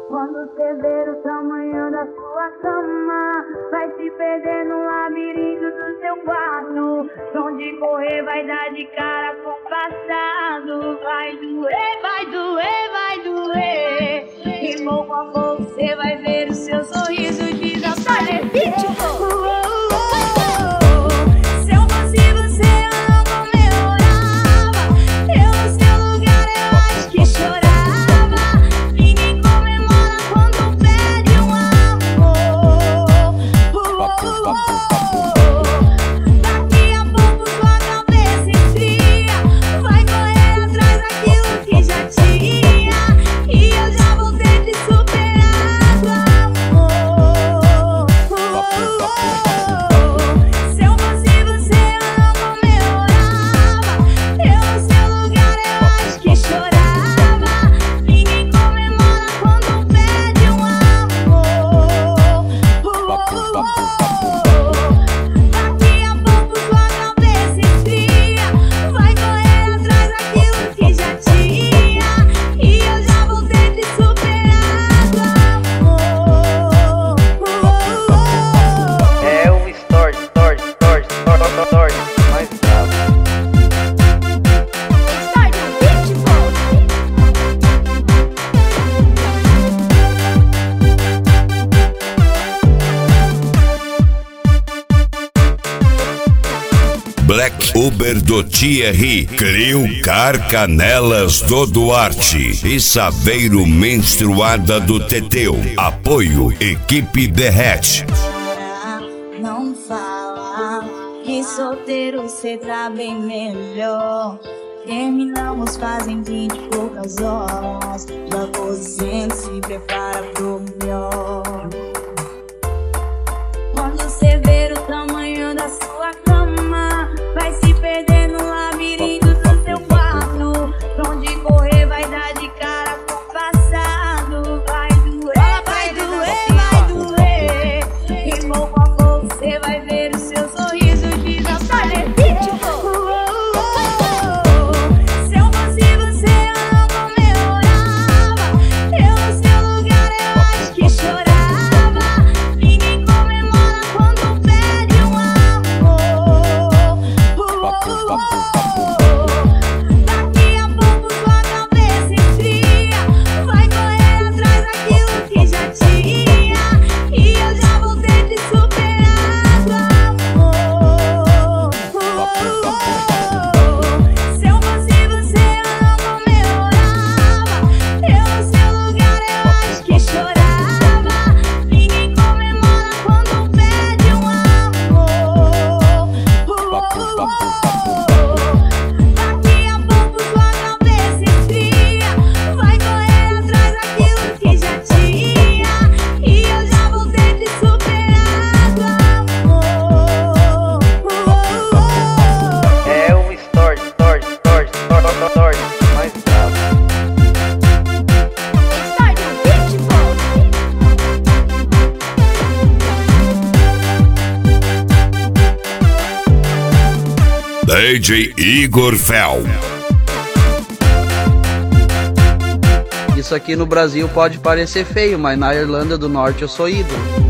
Quando você ver o tamanho da sua cama, vai se perder no labirinto do seu quarto. Pra onde correr vai dar de cara com o passado. Vai doer, vai doer, vai doer. E pouco a pouco você vai ver o seu sorriso desaparecer. Se eu fosse você, eu não melhorava. Eu no seu lugar, eu acho que chorava. Ninguém comemora quando perde um amor. Daqui a pouco sua cabeça esfria. Vai correr atrás daquilo que já tinha. E eu já vou ter te superado, amor. Se eu fosse você, eu não melhorava. Eu no seu lugar, eu acho que chorava. Ninguém comemora quando perde um amor. Daqui a pouco sua cabeça esfria. Vai correr atrás daquilo que já tinha. E eu já vou ter te superado, amor. É o Story, mais bravo. Black Uber do Thierry, Crio Carcanelas do Duarte e Saveiro Menstruada do Teteu. Apoio Equipe Derrete. Não fala que solteiro cê tá bem melhor. Terminamos fazem 20 e poucas horas. Já você se prepara pro melhor. Quando você ver o tamanho da sua cama, vai se perder no labirinto do seu quarto. Pra onde correr vai dar de cara com o passado. Vai doer, vai doer, vai doer. E pouco a pouco você vai ver o seu sorriso desaparecer. Se eu fosse você, eu não melhorava. Eu no seu lugar, eu acho que chorava. Ninguém comemora quando perde um amor. Daqui a pouco sua cabeça esfria. Vai correr atrás daquilo que já tinha. E eu já vou ter te superado, amor. Se eu fosse você, eu não melhorava. Eu no seu lugar, eu acho que chorava. Ninguém comemora quando perde um amor. Daqui a pouco sua cabeça esfria. Vai correr atrás daquilo que já tinha. E eu já vou ter te superado, amor. É o Story, mais bravo. DJ Igor Fel. Isso aqui no Brasil pode parecer feio, mas na Irlanda do Norte eu sou ídolo.